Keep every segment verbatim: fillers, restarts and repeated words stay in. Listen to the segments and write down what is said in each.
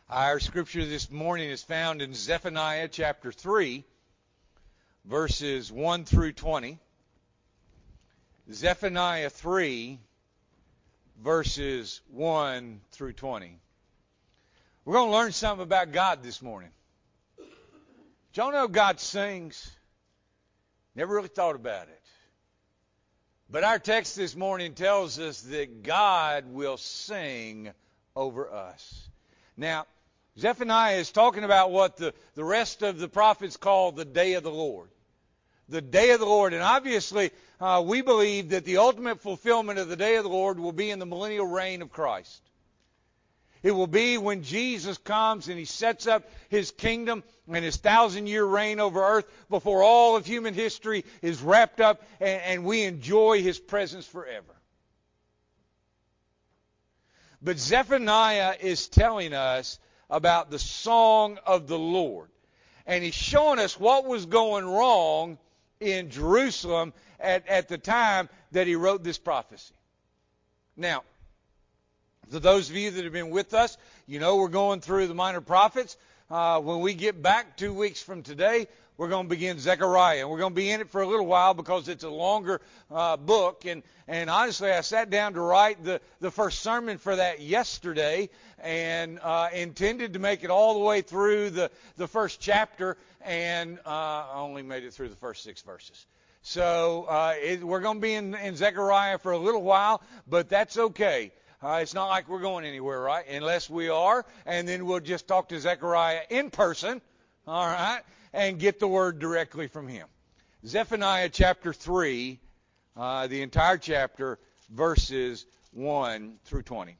Our scripture this morning is found in Zephaniah chapter three, verses one through twenty. Zephaniah three, verses one through twenty. We're going to learn something about God this morning. Did y'all know God sings? Never really thought about it. But our text this morning tells us that God will sing over us. Now, Zephaniah is talking about what the, the rest of the prophets call the day of the Lord. The day of the Lord. And obviously, uh, we believe that the ultimate fulfillment of the day of the Lord will be in the millennial reign of Christ. It will be when Jesus comes and He sets up His kingdom and His thousand-year reign over earth before all of human history is wrapped up and, and we enjoy His presence forever. But Zephaniah is telling us about the song of the Lord. And he's showing us what was going wrong in Jerusalem at, at the time that he wrote this prophecy. Now, for those of you that have been with us, you know we're going through the minor prophets. Uh, when we get back two weeks from today, we're going to begin Zechariah. And we're going to be in it for a little while because it's a longer uh, book. And, and honestly, I sat down to write the, the first sermon for that yesterday and uh, intended to make it all the way through the, the first chapter. And uh, I only made it through the first six verses. So uh, it, we're going to be in, in Zechariah for a little while, but that's okay. Uh, it's not like we're going anywhere, right? Unless we are, and then we'll just talk to Zechariah in person, all right, and get the word directly from him. Zephaniah chapter three, uh, the entire chapter, verses one through twenty.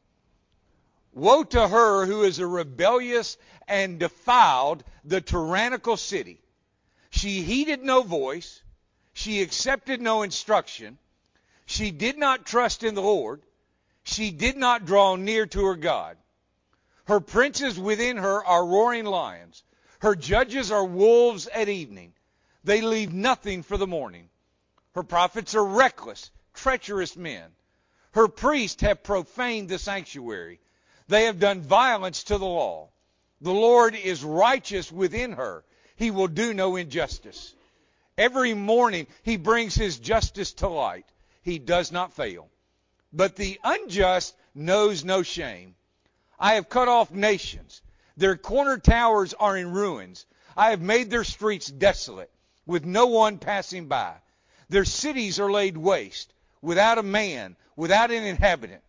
Woe to her who is a rebellious and defiled the tyrannical city. She heeded no voice. She accepted no instruction. She did not trust in the Lord. She did not draw near to her God. Her princes within her are roaring lions. Her judges are wolves at evening. They leave nothing for the morning. Her prophets are reckless, treacherous men. Her priests have profaned the sanctuary. They have done violence to the law. The Lord is righteous within her. He will do no injustice. Every morning He brings His justice to light. He does not fail. But the unjust knows no shame. I have cut off nations. Their corner towers are in ruins. I have made their streets desolate, with no one passing by. Their cities are laid waste, without a man, without an inhabitant.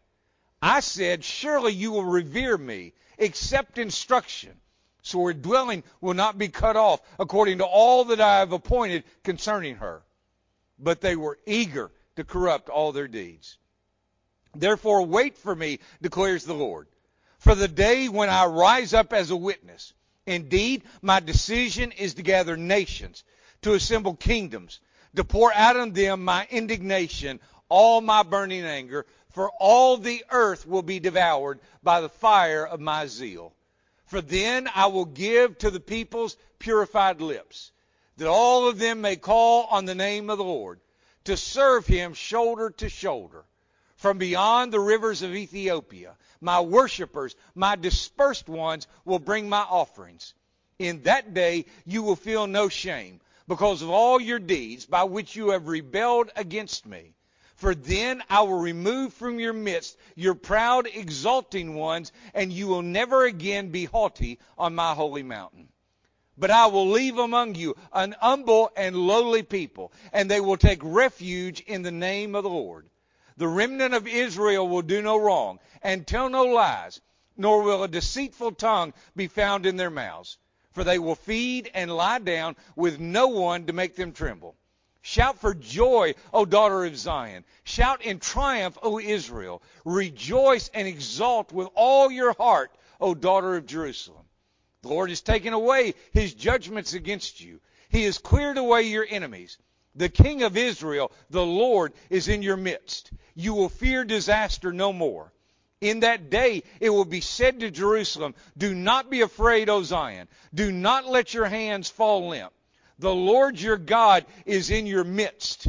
I said, surely you will revere me, accept instruction, so her dwelling will not be cut off, according to all that I have appointed concerning her. But they were eager to corrupt all their deeds. Therefore wait for me, declares the Lord, for the day when I rise up as a witness. Indeed, my decision is to gather nations, to assemble kingdoms, to pour out on them my indignation, all my burning anger, for all the earth will be devoured by the fire of my zeal. For then I will give to the peoples purified lips, that all of them may call on the name of the Lord, to serve Him shoulder to shoulder. From beyond the rivers of Ethiopia, my worshipers, my dispersed ones, will bring my offerings. In that day you will feel no shame, because of all your deeds by which you have rebelled against me. For then I will remove from your midst your proud, exalting ones, and you will never again be haughty on my holy mountain. But I will leave among you an humble and lowly people, and they will take refuge in the name of the Lord. The remnant of Israel will do no wrong and tell no lies, nor will a deceitful tongue be found in their mouths. For they will feed and lie down with no one to make them tremble. Shout for joy, O daughter of Zion. Shout in triumph, O Israel. Rejoice and exult with all your heart, O daughter of Jerusalem. The Lord has taken away His judgments against you. He has cleared away your enemies. The King of Israel, the Lord, is in your midst. You will fear disaster no more. In that day it will be said to Jerusalem, do not be afraid, O Zion. Do not let your hands fall limp. The Lord your God is in your midst.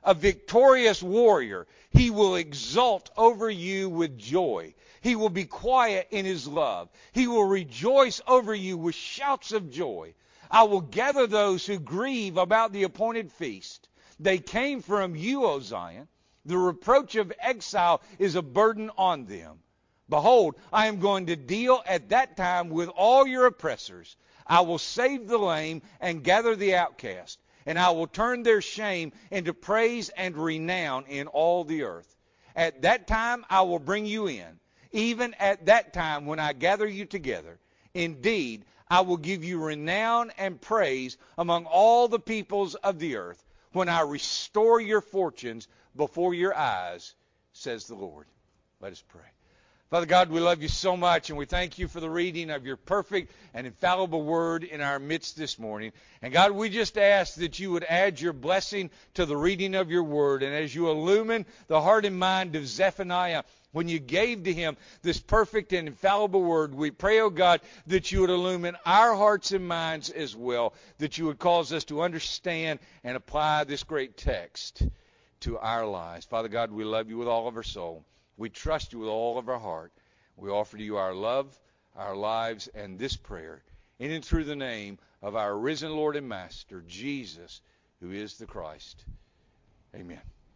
a victorious warrior. He will exult over you with joy. He will be quiet in his love. He will rejoice over you with shouts of joy. I will gather those who grieve about the appointed feast. They came from you, O Zion. The reproach of exile is a burden on them. Behold, I am going to deal at that time with all your oppressors. I will save the lame and gather the outcast, and I will turn their shame into praise and renown in all the earth. At that time I will bring you in, even at that time when I gather you together. Indeed, I will give you renown and praise among all the peoples of the earth, when I restore your fortunes before your eyes, says the Lord. Let us pray. Father God, we love you so much, and we thank you for the reading of your perfect and infallible word in our midst this morning. And God, we just ask that you would add your blessing to the reading of your word. And as you illumine the heart and mind of Zephaniah, when you gave to him this perfect and infallible word, we pray, oh God, that you would illumine our hearts and minds as well, that you would cause us to understand and apply this great text to our lives. Father God, we love you with all of our soul. We trust you with all of our heart. We offer to you our love, our lives, and this prayer, in and through the name of our risen Lord and Master, Jesus, who is the Christ. Amen.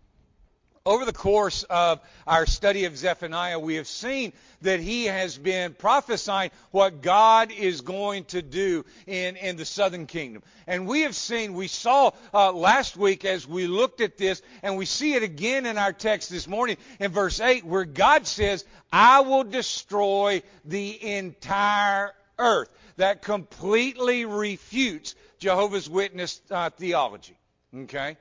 Over the course of our study of Zephaniah, we have seen that he has been prophesying what God is going to do in, in the southern kingdom. And we have seen, we saw uh, last week as we looked at this, and we see it again in our text this morning in verse eight, where God says, I will destroy the entire earth. That completely refutes Jehovah's Witness uh, theology. Okay?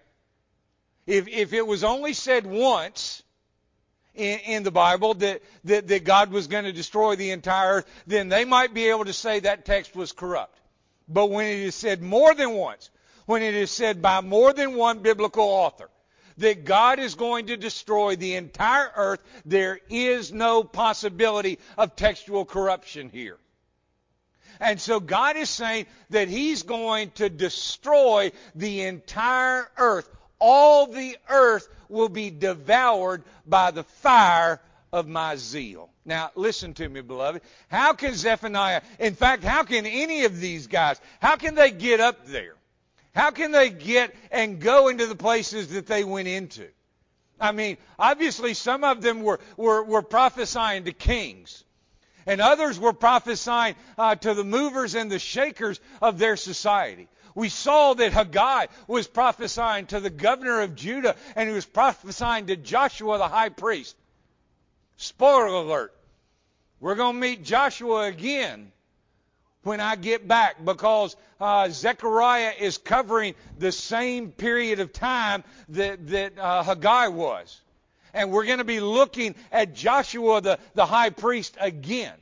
If if it was only said once in, in the Bible that, that, that God was going to destroy the entire earth, then they might be able to say that text was corrupt. But when it is said more than once, when it is said by more than one biblical author, that God is going to destroy the entire earth, there is no possibility of textual corruption here. And so God is saying that he's going to destroy the entire earth. All the earth will be devoured by the fire of my zeal. Now, listen to me, beloved. How can Zephaniah, in fact, how can any of these guys, how can they get up there? How can they get and go into the places that they went into? I mean, obviously some of them were, were, were prophesying to kings. And others were prophesying uh, to the movers and the shakers of their society. We saw that Haggai was prophesying to the governor of Judah, and he was prophesying to Joshua the high priest. Spoiler alert. We're going to meet Joshua again when I get back, because uh, Zechariah is covering the same period of time that, that uh, Haggai was. And we're going to be looking at Joshua the, the high priest again.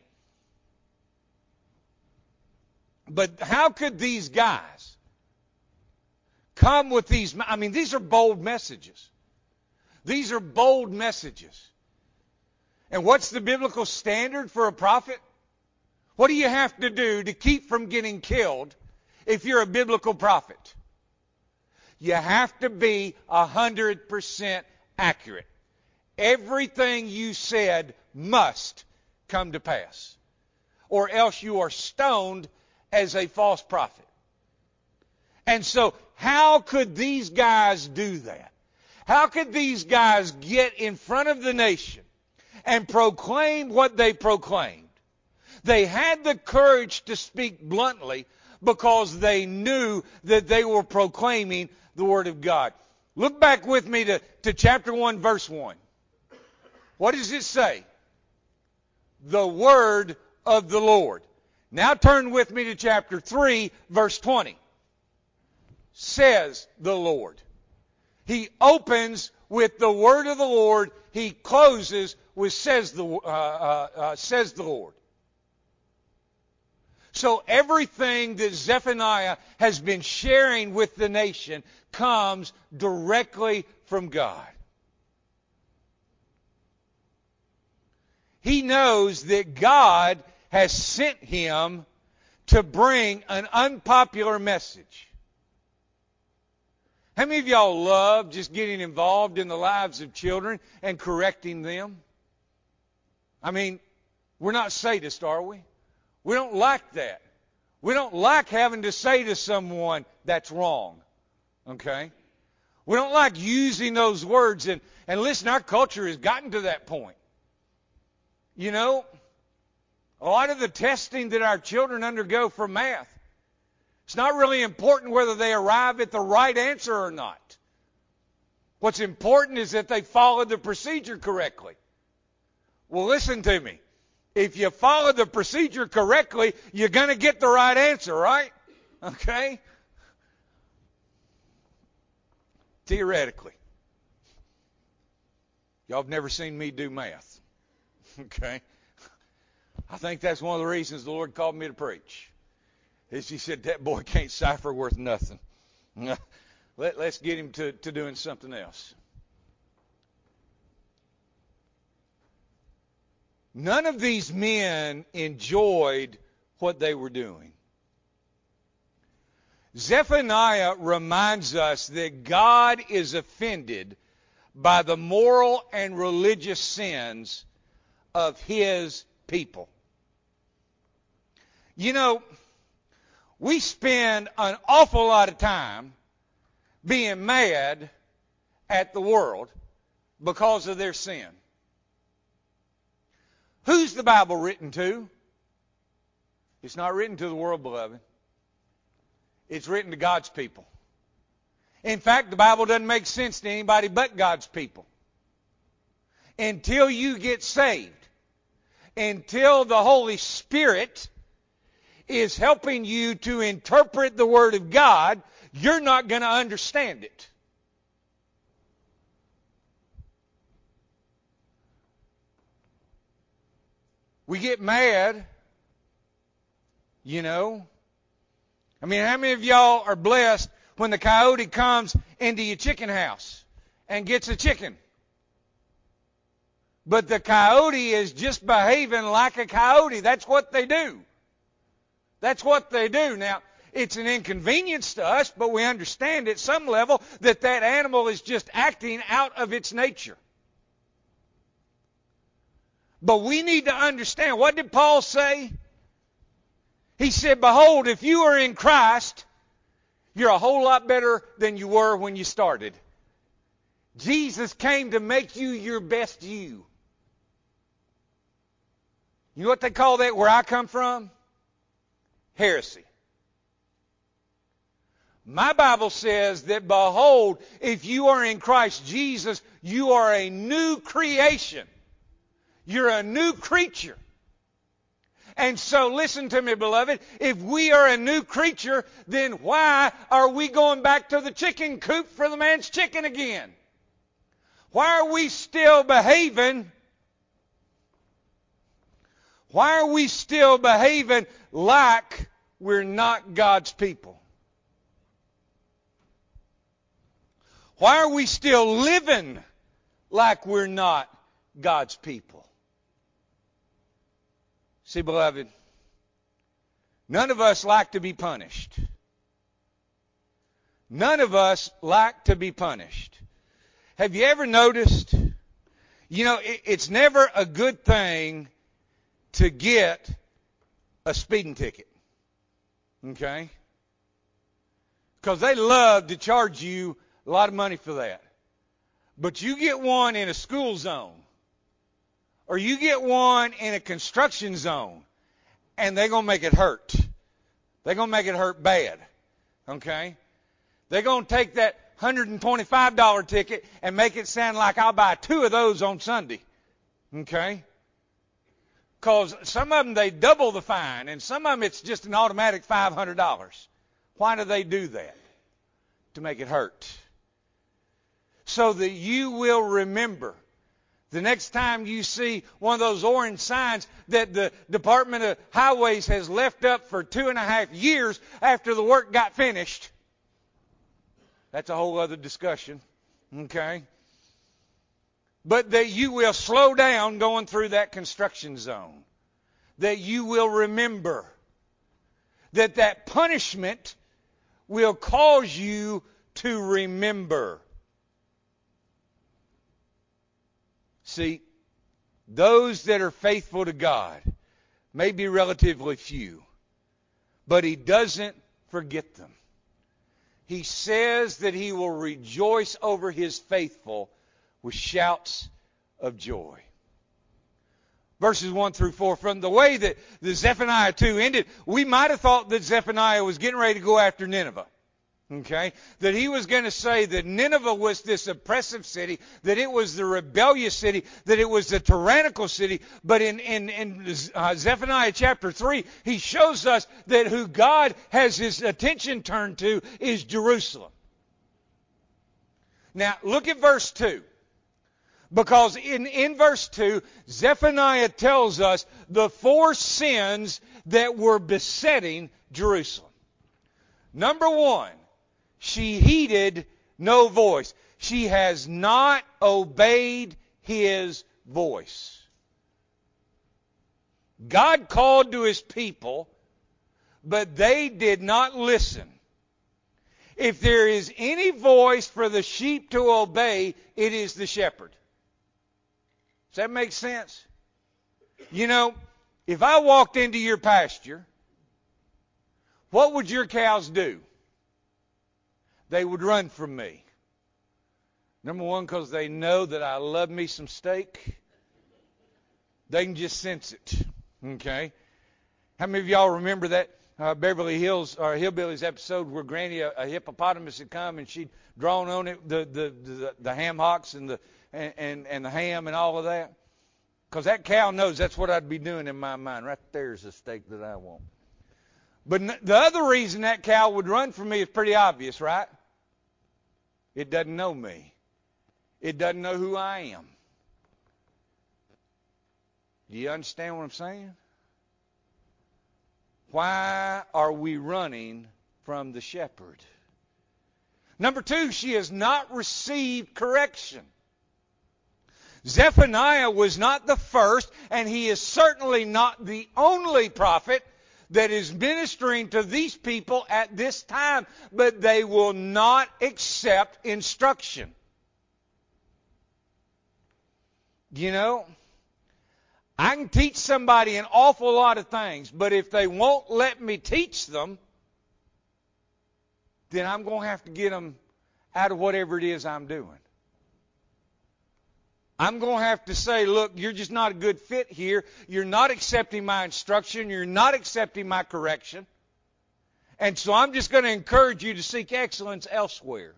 But how could these guys come with these? I mean, these are bold messages. These are bold messages. And what's the biblical standard for a prophet? What do you have to do to keep from getting killed if you're a biblical prophet? You have to be one hundred percent accurate. Everything you said must come to pass, or else you are stoned as a false prophet. And so, how could these guys do that? How could these guys get in front of the nation and proclaim what they proclaimed? They had the courage to speak bluntly because they knew that they were proclaiming the Word of God. Look back with me to, to chapter one, verse one. What does it say? The Word of the Lord. Now turn with me to chapter three, verse twenty. Says the Lord. He opens with the word of the Lord. He closes with says the, uh, uh, uh, says the Lord. So everything that Zephaniah has been sharing with the nation comes directly from God. He knows that God has sent him to bring an unpopular message. How many of y'all love just getting involved in the lives of children and correcting them? I mean, we're not sadists, are we? We don't like that. We don't like having to say to someone, that's wrong. Okay? We don't like using those words. And, and listen, our culture has gotten to that point. You know, a lot of the testing that our children undergo for math, it's not really important whether they arrive at the right answer or not. What's important is that they follow the procedure correctly. Well, listen to me. If you follow the procedure correctly, you're going to get the right answer, right? Okay? Theoretically. Y'all have never seen me do math. Okay? I think that's one of the reasons the Lord called me to preach. Is He said, that boy can't cipher worth nothing. Let, let's get him to, to doing something else. None of these men enjoyed what they were doing. Zephaniah reminds us that God is offended by the moral and religious sins of His people. You know, we spend an awful lot of time being mad at the world because of their sin. Who's the Bible written to? It's not written to the world, beloved. It's written to God's people. In fact, the Bible doesn't make sense to anybody but God's people. Until you get saved, until the Holy Spirit is helping you to interpret the Word of God, you're not going to understand it. We get mad, you know. I mean, how many of y'all are blessed when the coyote comes into your chicken house and gets a chicken? But the coyote is just behaving like a coyote. That's what they do. That's what they do. Now, it's an inconvenience to us, but we understand at some level that that animal is just acting out of its nature. But we need to understand, what did Paul say? He said, behold, if you are in Christ, you're a whole lot better than you were when you started. Jesus came to make you your best you. You know what they call that where I come from? Heresy. My Bible says that, behold, if you are in Christ Jesus, you are a new creation. You're a new creature. And so listen to me, beloved. If we are a new creature, then why are we going back to the chicken coop for the man's chicken again? Why are we still behaving? Why are we still behaving like we're not God's people? Why are we still living like we're not God's people? See, beloved, none of us like to be punished. None of us like to be punished. Have you ever noticed, you know, it, it's never a good thing to get a speeding ticket. Okay? Because they love to charge you a lot of money for that. But you get one in a school zone, or you get one in a construction zone, and they're going to make it hurt. They're going to make it hurt bad. Okay? They're going to take that one hundred twenty-five dollars ticket and make it sound like I'll buy two of those on Sunday. Okay? Because some of them, they double the fine, and some of them, it's just an automatic five hundred dollars. Why do they do that? To make it hurt. So that you will remember the next time you see one of those orange signs that the Department of Highways has left up for two and a half years after the work got finished. That's a whole other discussion. Okay? But that you will slow down going through that construction zone. That you will remember that that punishment will cause you to remember. See, those that are faithful to God may be relatively few, but He doesn't forget them. He says that He will rejoice over His faithful with shouts of joy. Verses one through four, from the way that the Zephaniah two ended, we might have thought that Zephaniah was getting ready to go after Nineveh. Okay? That he was going to say that Nineveh was this oppressive city, that it was the rebellious city, that it was the tyrannical city. But in, in, in uh, Zephaniah chapter three, he shows us that who God has his attention turned to is Jerusalem. Now, look at verse two. Because in, in verse two, Zephaniah tells us the four sins that were besetting Jerusalem. Number one, she heeded no voice. She has not obeyed His voice. God called to His people, but they did not listen. If there is any voice for the sheep to obey, it is the shepherd. Does that make sense? You know, if I walked into your pasture, what would your cows do? They would run from me. Number one, because they know that I love me some steak. They can just sense it. Okay? How many of y'all remember that uh, Beverly Hills or Hillbillies episode where Granny, a, a hippopotamus, had come and she'd drawn on it the the the, the ham hocks and the and, and and the ham and all of that? Because that cow knows that's what I'd be doing in my mind. Right there's the steak that I want. But the other reason that cow would run from me is pretty obvious, right? It doesn't know me. It doesn't know who I am. Do you understand what I'm saying? Why are we running from the shepherd? Number two, she has not received correction. Zephaniah was not the first, and he is certainly not the only prophet that is ministering to these people at this time, but they will not accept instruction. You know, I can teach somebody an awful lot of things, but if they won't let me teach them, then I'm going to have to get them out of whatever it is I'm doing. I'm going to have to say, look, you're just not a good fit here. You're not accepting my instruction. You're not accepting my correction. And so I'm just going to encourage you to seek excellence elsewhere.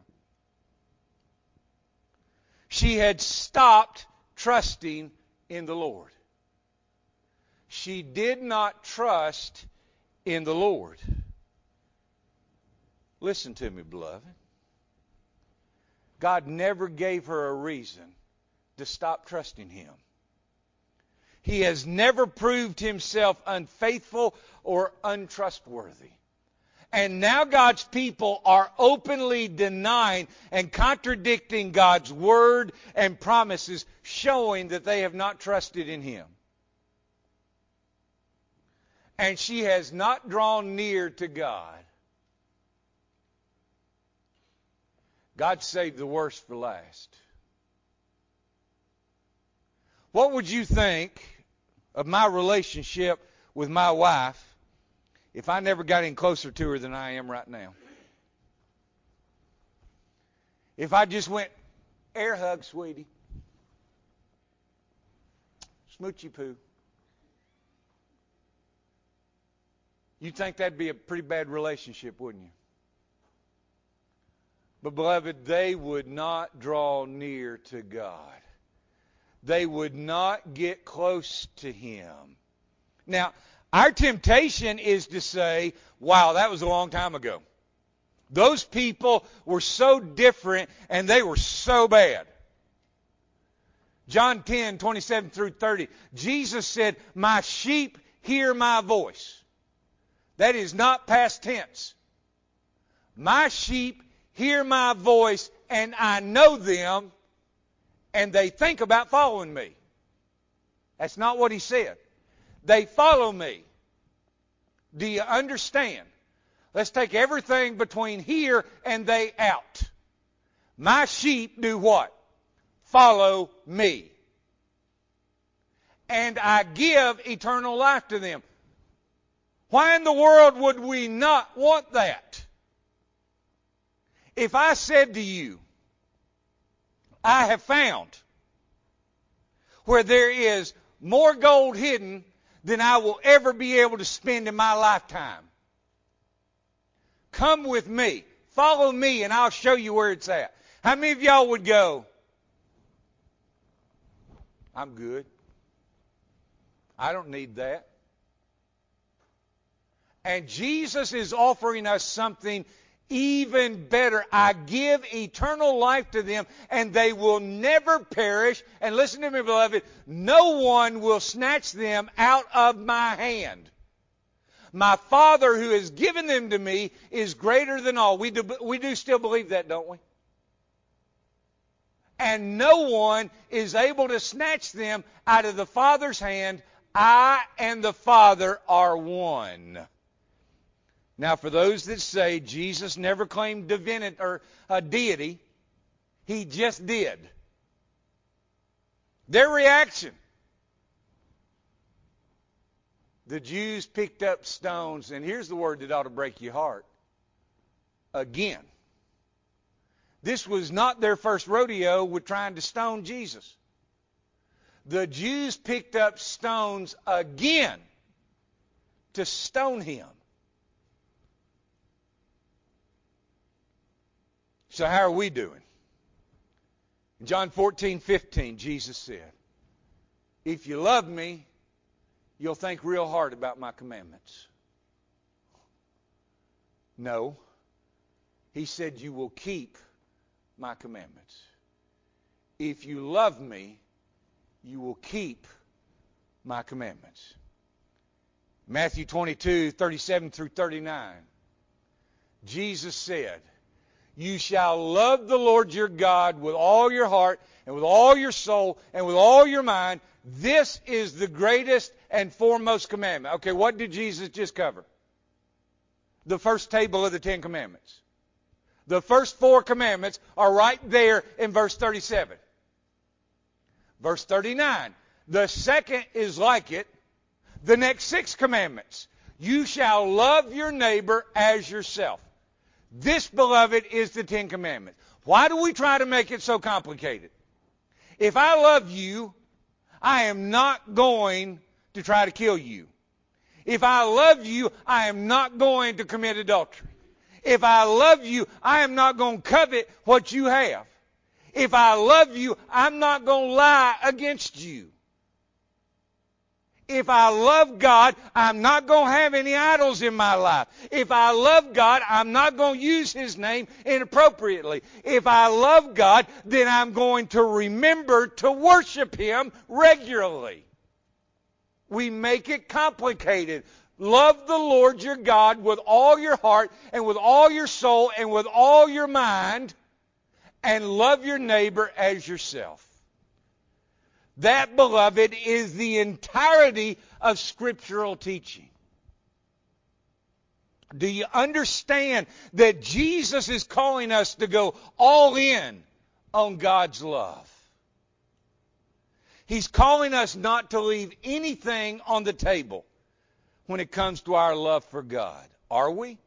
She had stopped trusting in the Lord. She did not trust in the Lord. Listen to me, beloved. God never gave her a reason to stop trusting Him. He has never proved Himself unfaithful or untrustworthy. And now God's people are openly denying and contradicting God's word and promises, showing that they have not trusted in Him. And she has not drawn near to God. God saved the worst for last. What would you think of my relationship with my wife if I never got any closer to her than I am right now? If I just went, air hug, sweetie. Smoochy poo. You'd think that'd be a pretty bad relationship, wouldn't you? But beloved, they would not draw near to God. They would not get close to Him. Now, our temptation is to say, wow, that was a long time ago. Those people were so different and they were so bad. John ten, twenty-seven through thirty, Jesus said, my sheep hear my voice. That is not past tense. My sheep hear my voice and I know them, and they think about following me. That's not what He said. They follow me. Do you understand? Let's take everything between here and they out. My sheep do what? Follow me. And I give eternal life to them. Why in the world would we not want that? If I said to you, I have found where there is more gold hidden than I will ever be able to spend in my lifetime. Come with me. Follow me and I'll show you where it's at. How many of y'all would go, I'm good. I don't need that. And Jesus is offering us something even better. I give eternal life to them, and they will never perish. And listen to me, beloved, no one will snatch them out of my hand. My Father who has given them to me is greater than all. We do, we do still believe that, don't we? And no one is able to snatch them out of the Father's hand. I and the Father are one. Now, for those that say Jesus never claimed divinity or uh, deity, he just did. Their reaction. The Jews picked up stones, and here's the word that ought to break your heart. Again. This was not their first rodeo with trying to stone Jesus. The Jews picked up stones again to stone him. So how are we doing? In John fourteen fifteen, Jesus said, if you love me, you'll think real hard about my commandments. No. He said, you will keep my commandments. If you love me, you will keep my commandments. Matthew twenty-two thirty-seven through thirty-nine. Jesus said, you shall love the Lord your God with all your heart and with all your soul and with all your mind. This is the greatest and foremost commandment. Okay, what did Jesus just cover? The first table of the Ten Commandments. The first four commandments are right there in verse thirty-seven. Verse thirty-nine. The second is like it. The next six commandments. You shall love your neighbor as yourself. This, beloved, is the Ten Commandments. Why do we try to make it so complicated? If I love you, I am not going to try to kill you. If I love you, I am not going to commit adultery. If I love you, I am not going to covet what you have. If I love you, I'm not going to lie against you. If I love God, I'm not going to have any idols in my life. If I love God, I'm not going to use His name inappropriately. If I love God, then I'm going to remember to worship Him regularly. We make it complicated. Love the Lord your God with all your heart and with all your soul and with all your mind, and love your neighbor as yourself. That, beloved, is the entirety of scriptural teaching. Do you understand that Jesus is calling us to go all in on God's love? He's calling us not to leave anything on the table when it comes to our love for God. Are we?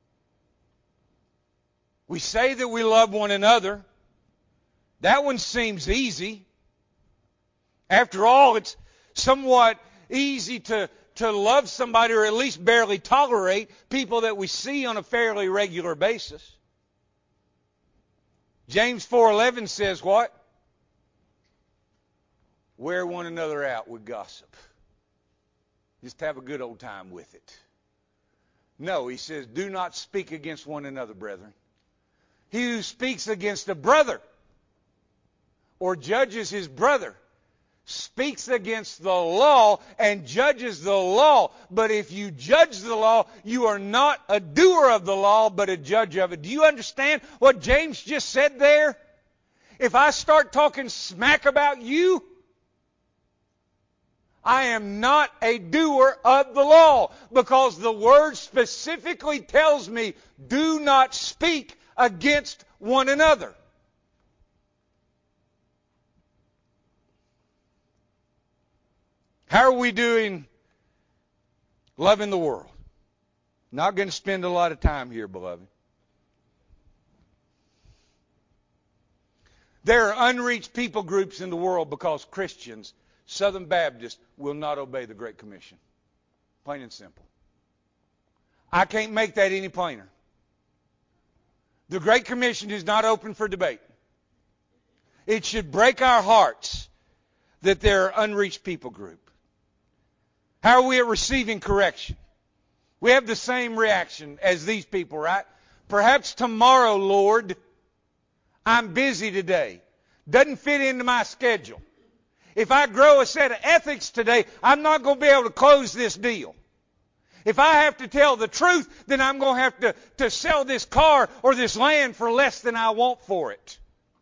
We say that we love one another. That one seems easy. After all, it's somewhat easy to, to love somebody, or at least barely tolerate people that we see on a fairly regular basis. James four eleven says what? Wear one another out with gossip. Just have a good old time with it. No, he says, do not speak against one another, brethren. He who speaks against a brother or judges his brother speaks against the law and judges the law. But if you judge the law, you are not a doer of the law, but a judge of it. Do you understand what James just said there? If I start talking smack about you, I am not a doer of the law, because the Word specifically tells me, do not speak against one another. How are we doing loving the world? Not going to spend a lot of time here, beloved. There are unreached people groups in the world because Christians, Southern Baptists, will not obey the Great Commission. Plain and simple. I can't make that any plainer. The Great Commission is not open for debate. It should break our hearts that there are unreached people group. How are we at receiving correction? We have the same reaction as these people, right? Perhaps tomorrow, Lord, I'm busy today. Doesn't fit into my schedule. If I grow a set of ethics today, I'm not going to be able to close this deal. If I have to tell the truth, then I'm going to have to, to sell this car or this land for less than I want for it.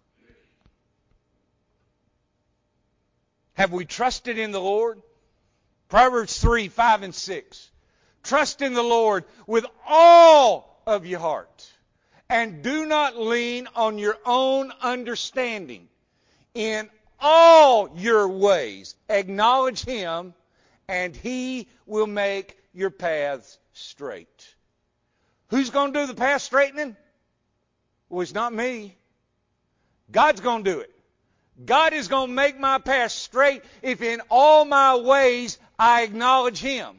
Have we trusted in the Lord? Proverbs three, five, and six. Trust in the Lord with all of your heart, and do not lean on your own understanding. In all your ways, acknowledge Him, and He will make your paths straight. Who's going to do the path straightening? Well, it's not me. God's going to do it. God is going to make my path straight if in all my ways I acknowledge Him.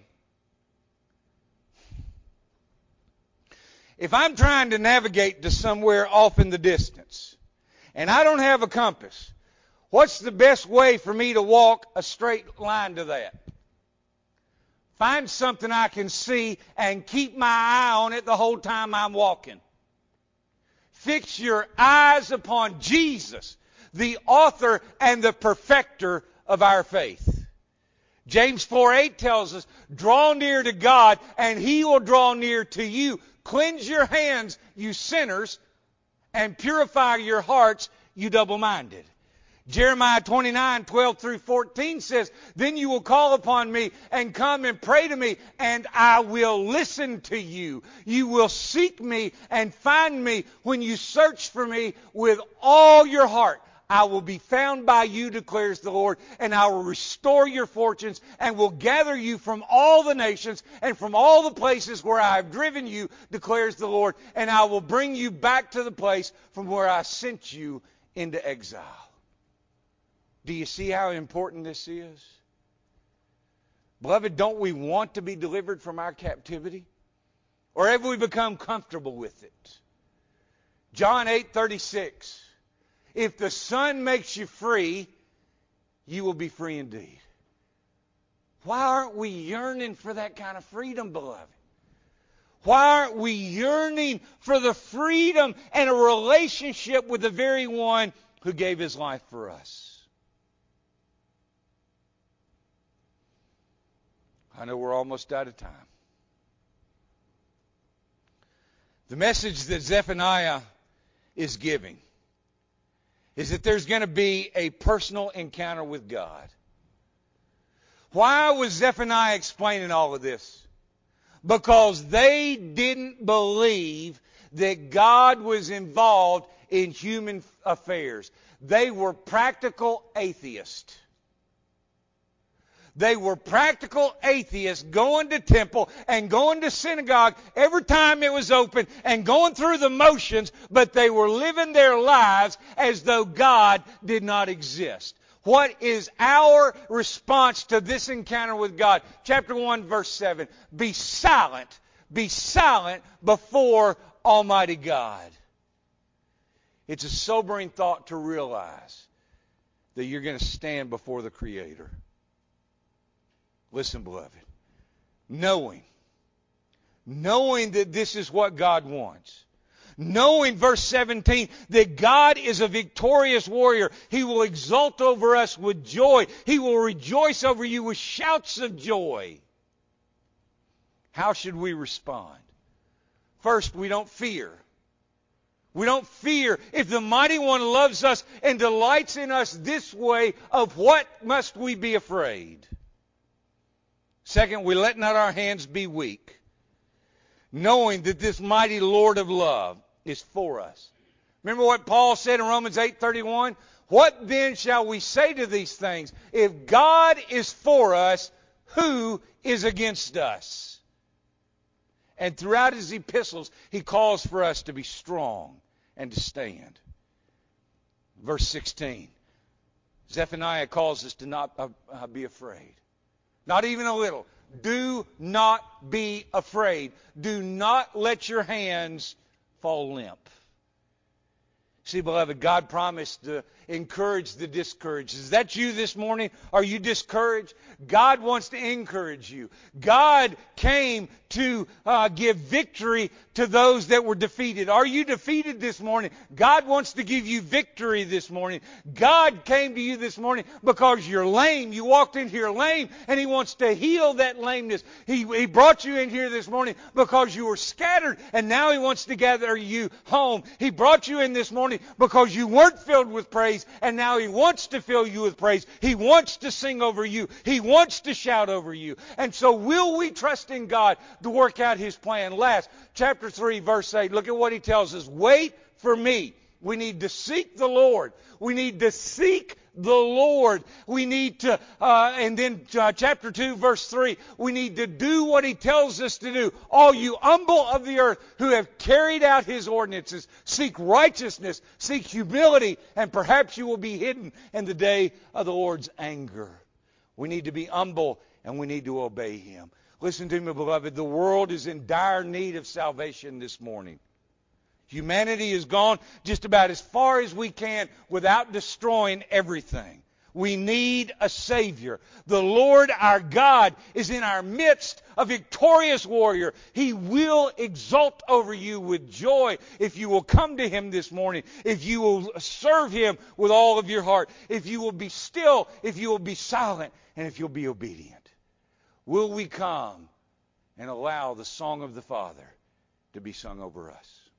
If I'm trying to navigate to somewhere off in the distance, and I don't have a compass, what's the best way for me to walk a straight line to that? Find something I can see and keep my eye on it the whole time I'm walking. Fix your eyes upon Jesus, the author and the perfecter of our faith. James four eight tells us, draw near to God and He will draw near to you. Cleanse your hands, you sinners, and purify your hearts, you double-minded. Jeremiah twenty-nine, twelve through fourteen says, then you will call upon me and come and pray to me, and I will listen to you. You will seek me and find me when you search for me with all your heart. I will be found by you, declares the Lord, and I will restore your fortunes and will gather you from all the nations and from all the places where I have driven you, declares the Lord, and I will bring you back to the place from where I sent you into exile. Do you see how important this is? Beloved, don't we want to be delivered from our captivity? Or have we become comfortable with it? John eight thirty-six. If the Son makes you free, you will be free indeed. Why aren't we yearning for that kind of freedom, beloved? Why aren't we yearning for the freedom and a relationship with the very one who gave His life for us? I know we're almost out of time. The message that Zephaniah is giving is that there's going to be a personal encounter with God. Why was Zephaniah explaining all of this? Because they didn't believe that God was involved in human affairs. They were practical atheists. They were practical atheists going to temple and going to synagogue every time it was open and going through the motions, but they were living their lives as though God did not exist. What is our response to this encounter with God? Chapter one, verse seven. Be silent, be silent before Almighty God. It's a sobering thought to realize that you're going to stand before the Creator. Listen, beloved, knowing, knowing that this is what God wants, knowing, verse seventeen, that God is a victorious warrior. He will exult over us with joy. He will rejoice over you with shouts of joy. How should we respond? First, we don't fear. We don't fear. If the Mighty One loves us and delights in us this way, of what must we be afraid? Second, we let not our hands be weak, knowing that this mighty Lord of love is for us. Remember what Paul said in Romans eight thirty-one? What then shall we say to these things? If God is for us, who is against us? And throughout his epistles, he calls for us to be strong and to stand. Verse sixteen. Zephaniah calls us to not uh, be afraid. Not even a little. Do not be afraid. Do not let your hands fall limp. See, beloved, God promised to encourage the discouraged. Is that you this morning? Are you discouraged? God wants to encourage you. God came to uh, give victory to those that were defeated. Are you defeated this morning? God wants to give you victory this morning. God came to you this morning because you're lame. You walked in here lame, and He wants to heal that lameness. He, he brought you in here this morning because you were scattered, and now He wants to gather you home. He brought you in this morning because you weren't filled with praise, and now He wants to fill you with praise. He wants to sing over you. He wants to shout over you. And so will we trust in God to work out His plan? Last, chapter three, verse eight, look at what He tells us. Wait for me. We need to seek the Lord. We need to seek the Lord. We need to, uh, and then uh, chapter two, verse three, we need to do what He tells us to do. All you humble of the earth who have carried out His ordinances, seek righteousness, seek humility, and perhaps you will be hidden in the day of the Lord's anger. We need to be humble, and we need to obey Him. Listen to me, beloved. The world is in dire need of salvation this morning. Humanity has gone just about as far as we can without destroying everything. We need a Savior. The Lord our God is in our midst, a victorious warrior. He will exult over you with joy if you will come to Him this morning, if you will serve Him with all of your heart, if you will be still, if you will be silent, and if you'll be obedient. Will we come and allow the song of the Father to be sung over us?